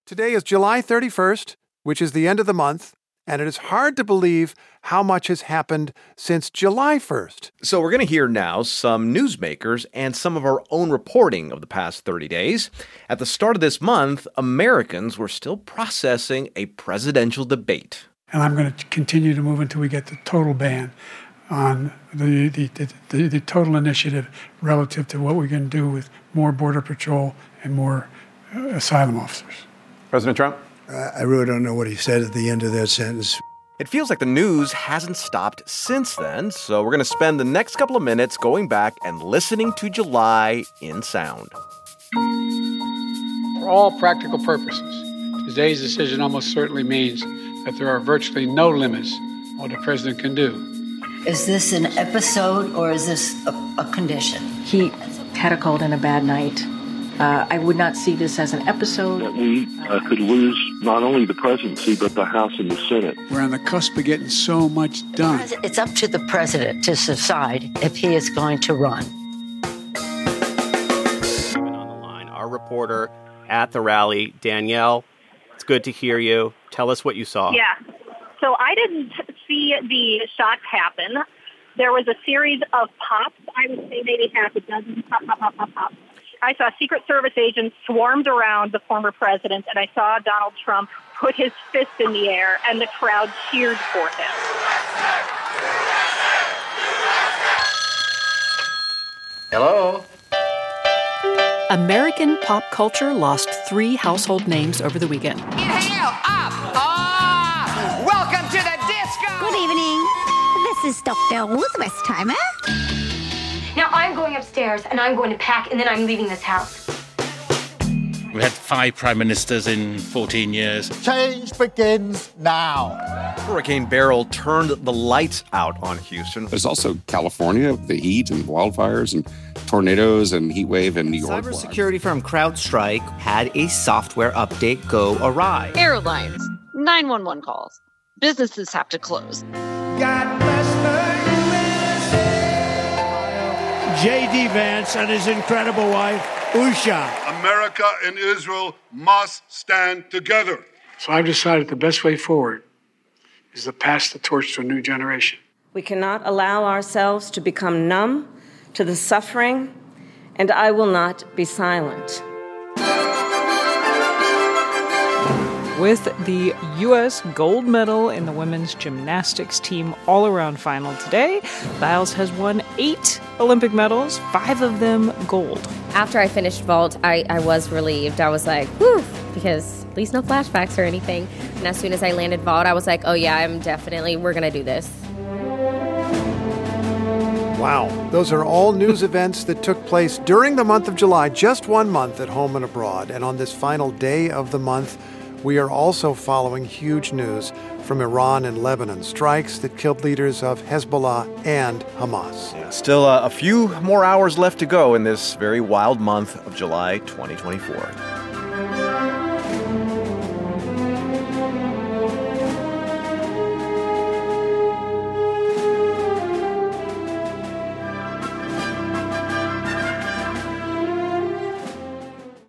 Today is July 31st, which is the end of the month, and it is hard to believe how much has happened since July 1st. So we're going to hear now some newsmakers and some of our own reporting of the past 30 days. At the start of this month, Americans were still processing a presidential debate. And I'm going to continue to move until we get the total ban on the total initiative relative to what we're going to do with more Border Patrol and more asylum officers. President Trump? I really don't know what he said at the end of that sentence. It feels like the news hasn't stopped since then, so we're going to spend the next couple of minutes going back and listening to July in sound. For all practical purposes, today's decision almost certainly means that there are virtually no limits on what the president can do. Is this an episode or is this a condition? He had a cold and a bad night. I would not see this as an episode. That we could lose not only the presidency, but the House and the Senate. We're on the cusp of getting so much done. It's up to the president to decide if he is going to run. On the line, our reporter at the rally, Danielle, it's good to hear you. Tell us what you saw. Yeah. So I didn't see the shots happen. There was a series of pops. I would say maybe half a dozen pop, pop, pop, pop, pop. I saw Secret Service agents swarmed around the former president, and I saw Donald Trump put his fist in the air, and the crowd cheered for him. Hello? American pop culture lost 3 household names over the weekend. Inhale, up, welcome to the disco! Good evening. This is Dr. Elizabeth Timer. Now I'm going upstairs, and I'm going to pack, and then I'm leaving this house. We had 5 prime ministers in 14 years. Change begins now. Hurricane Beryl turned the lights out on Houston. There's also California, the heat and wildfires and tornadoes and heat wave in New York. Cybersecurity firm CrowdStrike had a software update go awry. Airlines, 911 calls. Businesses have to close. God bless J.D. Vance and his incredible wife, Usha. America and Israel must stand together. So I've decided the best way forward is to pass the torch to a new generation. We cannot allow ourselves to become numb to the suffering, and I will not be silent. With the U.S. gold medal in the women's gymnastics team all-around final today, Biles has won 8 Olympic medals, 5 of them gold. After I finished vault, I was relieved. I was like, whew, because at least no flashbacks or anything. And as soon as I landed vault, I was like, oh yeah, we're going to do this. Wow. Those are all news events that took place during the month of July, just 1 month at home and abroad. And on this final day of the month, we are also following huge news from Iran and Lebanon, strikes that killed leaders of Hezbollah and Hamas. Yeah, still a few more hours left to go in this very wild month of July 2024.